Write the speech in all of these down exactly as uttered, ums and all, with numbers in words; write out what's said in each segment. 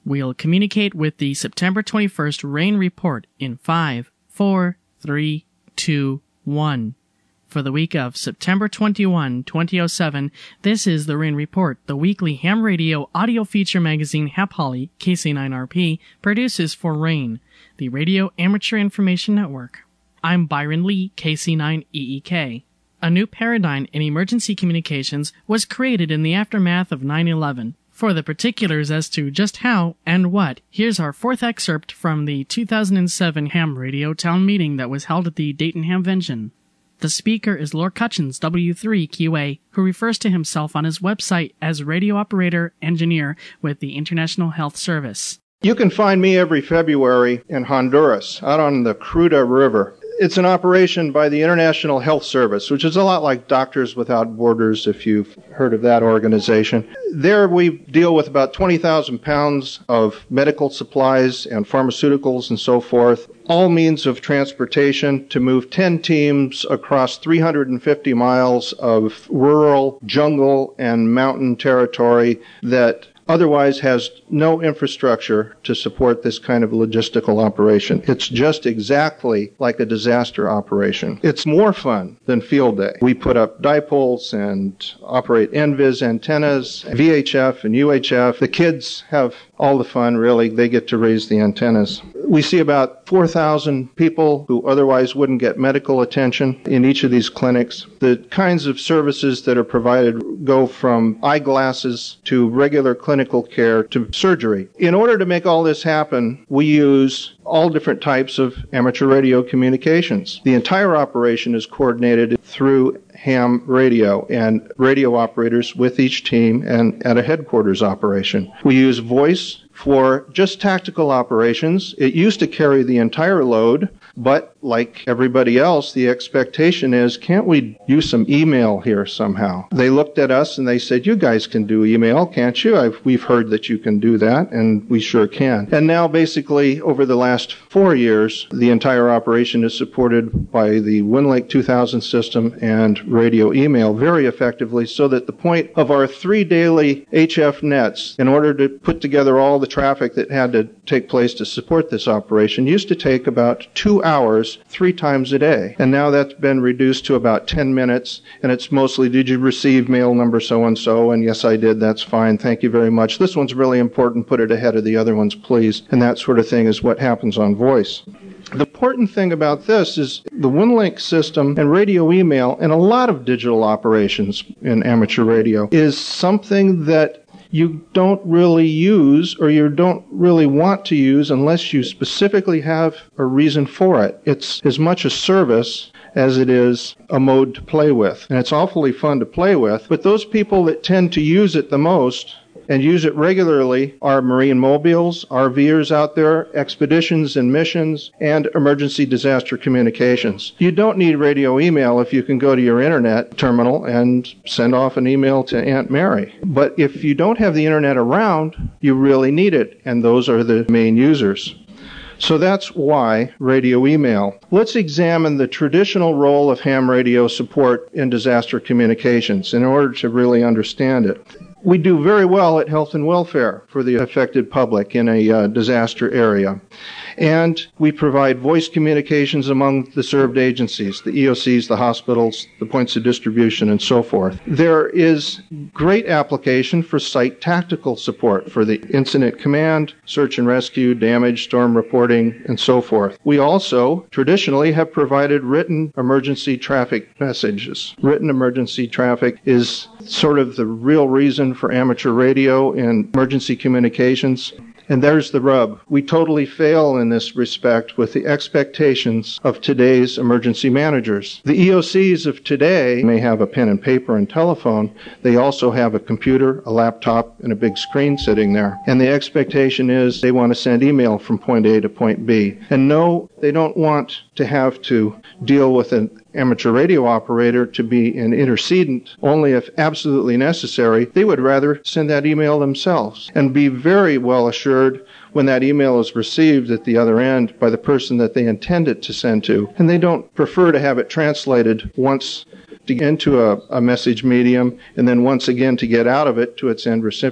We'll communicate with the September twenty-first rain report in five, four, three, two, one. For the week of September twenty-first, twenty oh seven, this is the Rain Report, the weekly ham radio audio feature magazine Hap Holly, K C nine R P, produces for RAIN, the Radio Amateur Information Network. I'm Byron Lee, K C nine E E K. A new paradigm in emergency communications was created in the aftermath of nine eleven. For the particulars as to just how and what, here's our fourth excerpt from the two thousand seven ham radio town meeting that was held at the Dayton Hamvention. The speaker is Lord Cutchins, W three Q A, who refers to himself on his website as radio operator engineer with the International Health Service. You can find me every February in Honduras, out on the Cruda River. It's an operation by the International Health Service, which is a lot like Doctors Without Borders, if you've heard of that organization. There we deal with about twenty thousand pounds of medical supplies and pharmaceuticals and so forth, all means of transportation to move ten teams across three hundred fifty miles of rural, jungle, and mountain territory that otherwise has no infrastructure to support this kind of logistical operation. It's just exactly like a disaster operation. It's more fun than field day. We put up dipoles and operate N V I S antennas, V H F and U H F. The kids have all the fun, really. They get to raise the antennas. We see about four thousand people who otherwise wouldn't get medical attention in each of these clinics. The kinds of services that are provided go from eyeglasses to regular clinical care to surgery. In order to make all this happen, we use all different types of amateur radio communications. The entire operation is coordinated through ham radio and radio operators with each team and at a headquarters operation. We use voice for just tactical operations. It used to carry the entire load, but like everybody else, the expectation is, can't we use some email here somehow? They looked at us and they said, you guys can do email, can't you? I've, we've heard that you can do that, and we sure can. And now basically, over the last four years, the entire operation is supported by the WinLink two thousand system and radio email very effectively, so that the point of our three daily H F nets, in order to put together all the traffic that had to take place to support this operation, used to take about two hours three times a day. And now that's been reduced to about ten minutes, and it's mostly, did you receive mail number so-and-so? And yes, I did. That's fine. Thank you very much. This one's really important. Put it ahead of the other ones, please. And that sort of thing is what happens on voice. The important thing about this is the WinLink system and radio email and a lot of digital operations in amateur radio is something that you don't really use, or you don't really want to use unless you specifically have a reason for it. It's as much a service as it is a mode to play with. And it's awfully fun to play with, but those people that tend to use it the most and use it regularly are marine mobiles, RVers out there, expeditions and missions, and emergency disaster communications. You don't need radio email if you can go to your internet terminal and send off an email to Aunt Mary. But if you don't have the internet around, you really need it, and those are the main users. So that's why radio email. Let's examine the traditional role of ham radio support in disaster communications in order to really understand it. We do very well at health and welfare for the affected public in a uh, disaster area. And we provide voice communications among the served agencies, the E O Cs, the hospitals, the points of distribution, and so forth. There is great application for site tactical support for the incident command, search and rescue, damage, storm reporting, and so forth. We also traditionally have provided written emergency traffic messages. Written emergency traffic is sort of the real reason for amateur radio and emergency communications. And there's the rub. We totally fail in this respect with the expectations of today's emergency managers. The E O Cs of today may have a pen and paper and telephone. They also have a computer, a laptop, and a big screen sitting there. And the expectation is they want to send email from point A to point B. And no, they don't want to have to deal with an amateur radio operator to be an intercedent only if absolutely necessary. They would rather send that email themselves and be very well assured when that email is received at the other end by the person that they intend it to send to. And they don't prefer to have it translated once to get into a, a message medium and then once again to get out of it to its end recipient.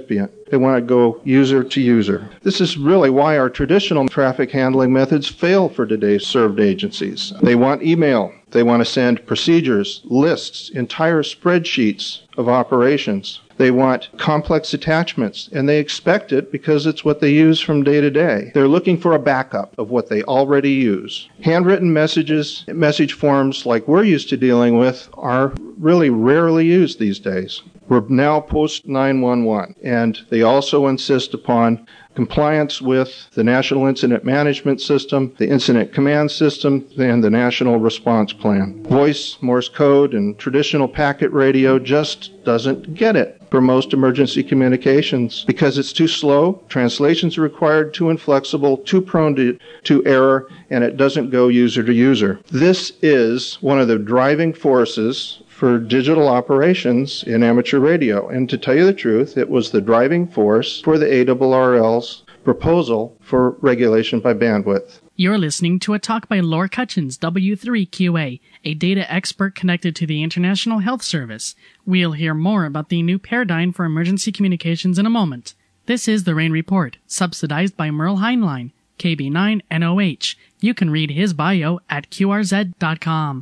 They want to go user to user. This is really why our traditional traffic handling methods fail for today's served agencies. They want email. They want to send procedures, lists, entire spreadsheets of operations. They want complex attachments, and they expect it because it's what they use from day to day. They're looking for a backup of what they already use. Handwritten messages, message forms like we're used to dealing with are really rarely used these days. We're now post nine one one, and they also insist upon compliance with the National Incident Management System, the Incident Command System, and the National Response Plan. Voice, Morse code, and traditional packet radio just doesn't get it for most emergency communications because it's too slow, translations are required, too inflexible, too prone to, to error, and it doesn't go user to user. This is one of the driving forces for digital operations in amateur radio. And to tell you the truth, it was the driving force for the A R R L's proposal for regulation by bandwidth. You're listening to a talk by Laura Cutchins, W three Q A, a data expert connected to the International Health Service. We'll hear more about the new paradigm for emergency communications in a moment. This is the Rain Report, subsidized by Merle Heinlein, K B nine N O H. You can read his bio at Q R Z dot com.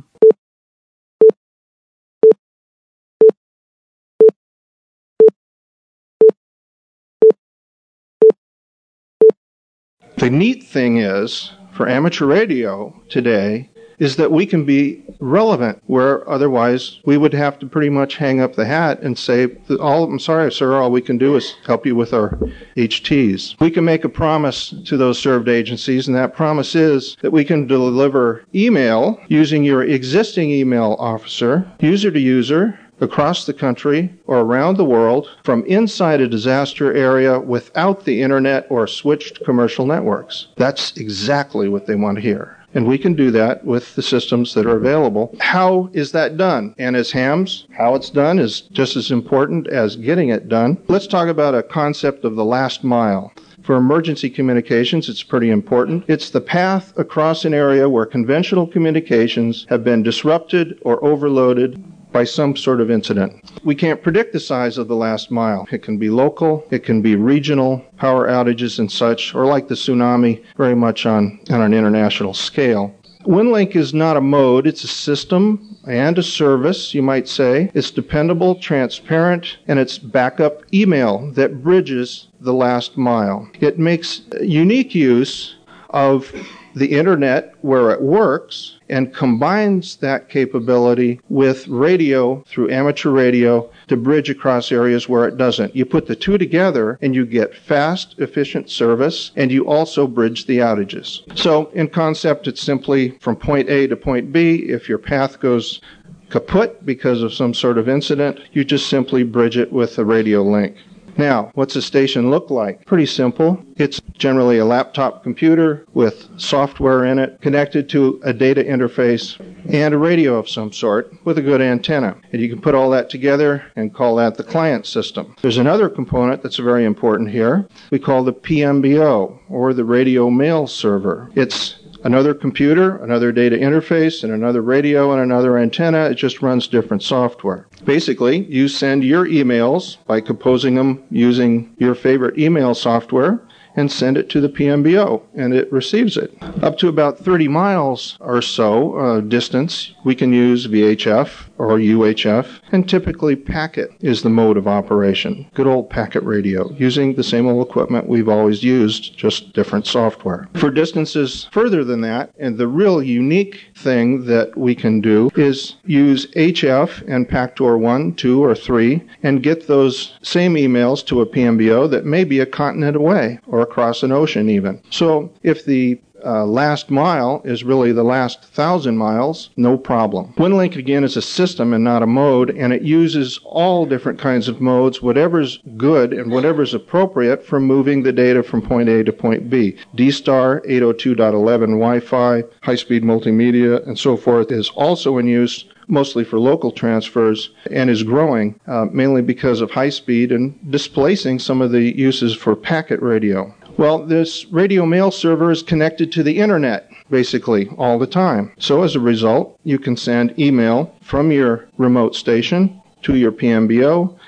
The neat thing is, for amateur radio today, is that we can be relevant where otherwise we would have to pretty much hang up the hat and say, "All I'm sorry, sir, all we can do is help you with our H Ts." We can make a promise to those served agencies, and that promise is that we can deliver email using your existing email officer, user to user, across the country or around the world from inside a disaster area without the internet or switched commercial networks. That's exactly what they want to hear. And we can do that with the systems that are available. How is that done? And as hams, how it's done is just as important as getting it done. Let's talk about a concept of the last mile. For emergency communications, it's pretty important. It's the path across an area where conventional communications have been disrupted or overloaded by some sort of incident. We can't predict the size of the last mile. It can be local, it can be regional, power outages and such, or like the tsunami, very much on, on an international scale. WinLink is not a mode, it's a system and a service, you might say. It's dependable, transparent, and it's backup email that bridges the last mile. It makes unique use of the internet where it works and combines that capability with radio through amateur radio to bridge across areas where it doesn't. You put the two together and you get fast, efficient service, and you also bridge the outages. So in concept, it's simply from point A to point B. If your path goes kaput because of some sort of incident, you just simply bridge it with a radio link. Now, what's a station look like? Pretty simple. It's generally a laptop computer with software in it connected to a data interface and a radio of some sort with a good antenna. And you can put all that together and call that the client system. There's another component that's very important here. We call the P M B O, or the radio mail server. It's another computer, another data interface, and another radio and another antenna. It just runs different software. Basically, you send your emails by composing them using your favorite email software and send it to the P M B O, and it receives it. Up to about thirty miles or so uh, distance, we can use V H F or U H F, and typically packet is the mode of operation. Good old packet radio, using the same old equipment we've always used, just different software. For distances further than that, and the real unique thing that we can do is use H F and Pactor one, two, or three, and get those same emails to a P M B O that may be a continent away, or across an ocean even. So if the uh, last mile is really the last thousand miles, no problem. WinLink, again, is a system and not a mode, and it uses all different kinds of modes, whatever's good and whatever's appropriate for moving the data from point A to point B. D STAR, eight oh two dot eleven Wi-Fi, high-speed multimedia, and so forth is also in use, mostly for local transfers, and is growing, uh, mainly because of high speed and displacing some of the uses for packet radio. Well, this radio mail server is connected to the internet, basically, all the time. So as a result, you can send email from your remote station to your P M B O,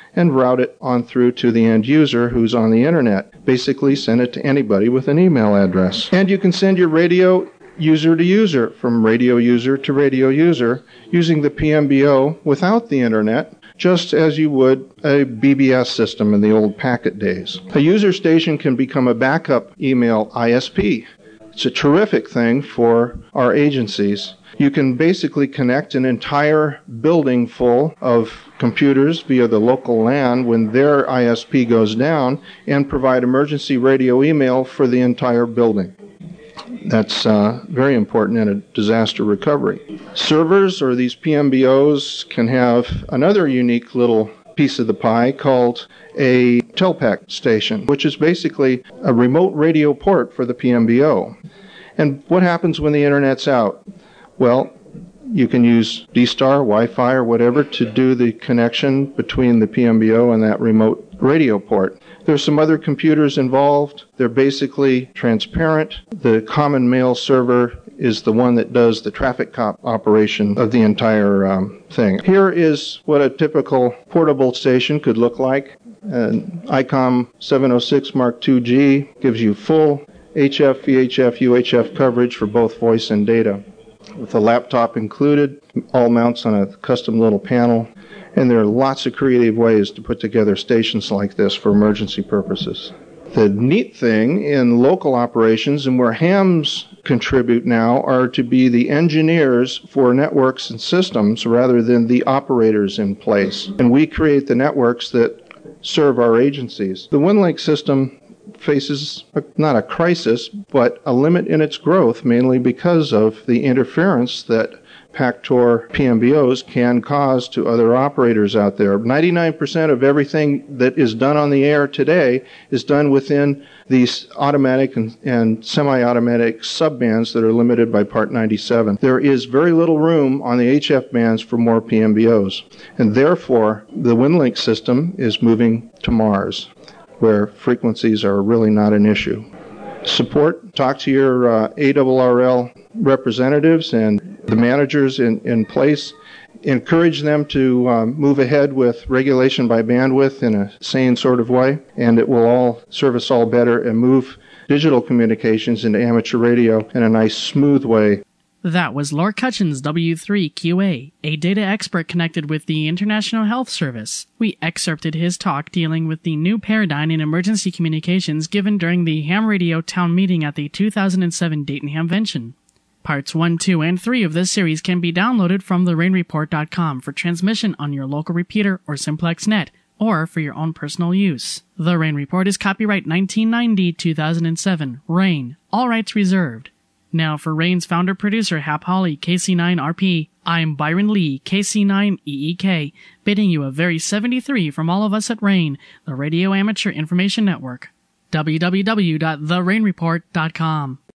and route it on through to the end user who's on the internet. Basically, send it to anybody with an email address. And you can send your radio user to user, from radio user to radio user, using the P M B O without the internet, just as you would a B B S system in the old packet days. A user station can become a backup email I S P. It's a terrific thing for our agencies. You can basically connect an entire building full of computers via the local LAN when their I S P goes down and provide emergency radio email for the entire building. That's uh, very important in a disaster recovery. Servers, or these P M B Os, can have another unique little piece of the pie called a Telpac station, which is basically a remote radio port for the P M B O. And what happens when the internet's out? Well, you can use D-Star, Wi-Fi, or whatever to do the connection between the P M B O and that remote radio port. There's some other computers involved. They're basically transparent. The common mail server is the one that does the traffic cop operation of the entire um, thing. Here is what a typical portable station could look like. An ICOM seven oh six Mark two G gives you full H F, V H F, U H F coverage for both voice and data, with a laptop included, all mounts on a custom little panel. And there are lots of creative ways to put together stations like this for emergency purposes. The neat thing in local operations, and where hams contribute now, are to be the engineers for networks and systems rather than the operators in place. And we create the networks that serve our agencies. The WinLink system faces a, not a crisis, but a limit in its growth, mainly because of the interference that PACTOR P M B Os can cause to other operators out there. ninety-nine percent of everything that is done on the air today is done within these automatic and, and semi-automatic subbands that are limited by Part ninety-seven. There is very little room on the H F bands for more P M B Os, and therefore the WinLink system is moving to Mars, where frequencies are really not an issue. Support, talk to your uh, A R R L representatives and the managers in, in place. Encourage them to um, move ahead with regulation by bandwidth in a sane sort of way, and it will all serve us all better and move digital communications into amateur radio in a nice, smooth way. That was Lord Cutchins, W three Q A, a data expert connected with the International Health Service. We excerpted his talk dealing with the new paradigm in emergency communications given during the ham radio town meeting at the two thousand seven Dayton Hamvention. Parts one, two, and three of this series can be downloaded from the rain report dot com for transmission on your local repeater or simplex net, or for your own personal use. The Rain Report is copyright nineteen ninety to two thousand seven. Rain. All rights reserved. Now for Rain's founder-producer Hap Hawley, K C nine R P, I'm Byron Lee, K C nine E E K, bidding you a very seventy-three from all of us at Rain, the Radio Amateur Information Network. w w w dot the rain report dot com